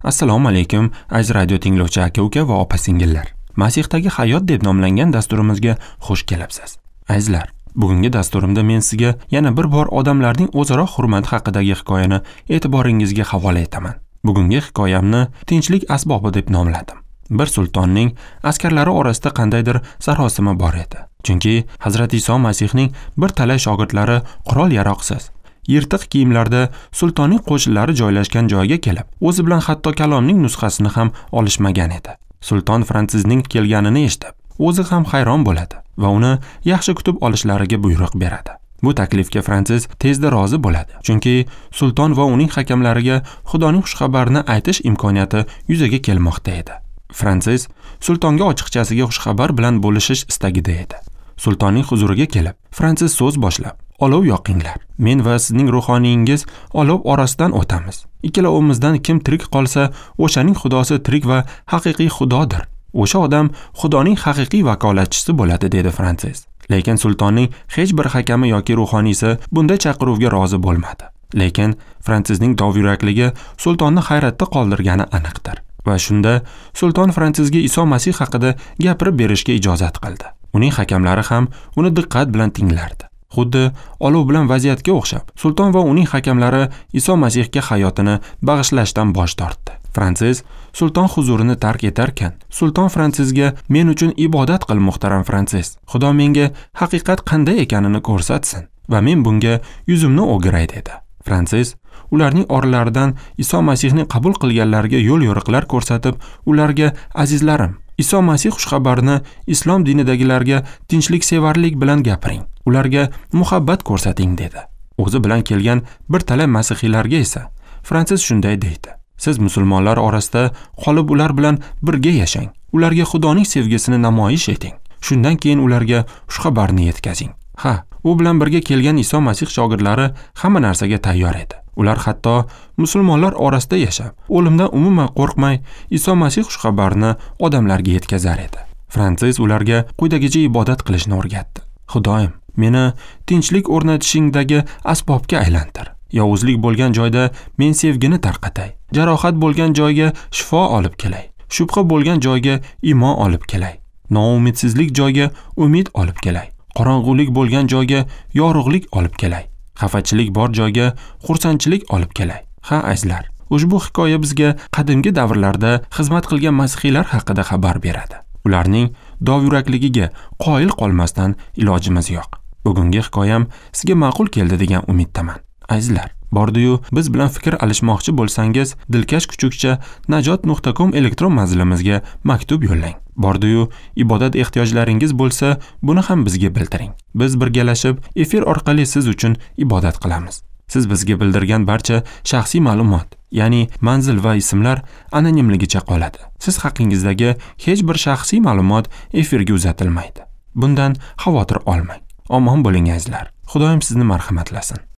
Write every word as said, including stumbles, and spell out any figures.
Assalomu alaykum, aziz radio tinglovchi aka-uka va opa-singillar. Masihdagi hayot deb nomlangan dasturimizga xush kelibsiz. Azizlar, bugungi dasturimda men sizga yana bir bor odamlarning o'zaro hurmati haqidagi hikoyani e'tiboringizga havola etaman. Bugungi hikoyamni tinchlik asbobi deb nomladim. Bir sultonning askarlari orasida qandaydir sarosima bor edi. Chunki Hazrat Iso Masihning bir talay shogirdlari qurol-yaroqsiz, yirtiq kiyimlarda sultonning qo'shinlari joylashgan joyga kelib, o'zi bilan hatto kalomning nusxasini ham olishmagan edi. Sulton Fransizning kelganini eshitib, o'zi ham hayron bo'ladi va uni yaxshi kutib olishlariga buyruq beradi. Bu taklifga Fransiz tezda rozi bo'ladi, chunki sulton va uning hakamlariga Xudoning xushxabarini aytish imkoniyati yuzaga kelmoqda edi. Fransiz sultonga ochiqchasiga xushxabar bilan bo'lishish istagida edi. Sultonning huzuriga kelib, Fransiz so'z boshlab, "Olov yoqinglar. Men va sizning ruhoniyingiz olov orasidan o'tamiz. Ikkalovimizdan kim tirik qolsa, o'shaning xudosi tirik va haqiqiy xudodir. O'sha odam Xudoning haqiqiy vakolatchisi bo'ladi", dedi Fransiz. Lekin sultonning hech bir hakami yoki ruhoniysi bunday chaqiruvga rozi bo'lmadi. Lekin Fransizning dovyurakligi sultonni hayratda qoldirgani aniqdir. Va shunda sulton Fransizga Iso Masih haqida gapirib berishga ijozat qildi. Uning hakamlari ham uni diqqat bilan tinglardi. Xuddi olov bilan vaziyatga o'xshab, sulton va uning hakamlari Iso Masihga hayotini bag'ishlashdan bosh tortdi. Fransiz sulton huzurini tark etarkan, sulton Fransizga "Men uchun ibodat qil, muhtaram Fransiz. Xudo menga haqiqat qanday ekanini ko'rsatsin va men bunga yuzimni o'giray", dedi. Fransiz ularning oralaridan Iso Masihni qabul qilganlarga yo'l yo'riqlar ko'rsatib, ularga "Azizlarim, Iso Masih xushxabarini islom dinidagilarga tinchliksevarlik bilan gapiring. Ularga muhabbat ko'rsating", dedi. O'zi bilan kelgan bir talay masihiylarga esa Fransiz shunday deydi: "Siz musulmonlar orasida qolib ular bilan birga yashang. Ularga Xudoning sevgisini namoyish eting. Shundan keyin ularga xushxabarni yetkazing." Ha, u bilan birga kelgan Iso Masih shogirdlari hamma narsaga tayyor edi. Ular hatto musulmonlar orasida yashab, o'limdan umuman qo'rqmay, Iso Masih xushxabarini odamlarga yetkazar edi. Fransiz ularga quyidagicha ibodat qilishni o'rgatdi: "Xudoyim, meni tinchlik o'rnatishingdagi asbobga aylantir. Yovuzlik bo'lgan joyda men sevgini tarqatay. Jarohat bo'lgan joyga shifo olib kelay. Shubha bo'lgan joyga iymon olib kelay. Noumidsizlik joyga umid olib kelay. Qorong'ulik bo'lgan joyga yorug'lik olib kelay. Xafachilik bor joyga xursandchilik olib kelay." Ha, azizlar, ushbu hikoya bizga qadimgi davrlarda xizmat qilgan masihiylar haqida xabar beradi. Ularning dovyurakligiga qoyil qolmasdan ilojimiz yo'q. Bugungi hikoyam sizga ma'qul keldi degan umiddaman. Azizlar, bordi-yu biz bilan fikr alishmoqchi bo'lsangiz, dilkash kuchukcha najot nuqta com elektron manzilimizga maktub yo'llang. Bordi-yu ibodat ehtiyojlaringiz bo'lsa, buni ham bizga bildiring. Biz birgalashib efir orqali siz uchun ibodat qilamiz. Siz bizga bildirgan barcha shaxsiy ma'lumot, ya'ni manzil va ismlar anonimligicha qoladi. Siz haqingizdagi hech bir shaxsiy ma'lumot efirga uzatilmaydi. Bundan xavotir olmang. Omon bo'ling azizlar. Xudoyim sizni marhamatlasin.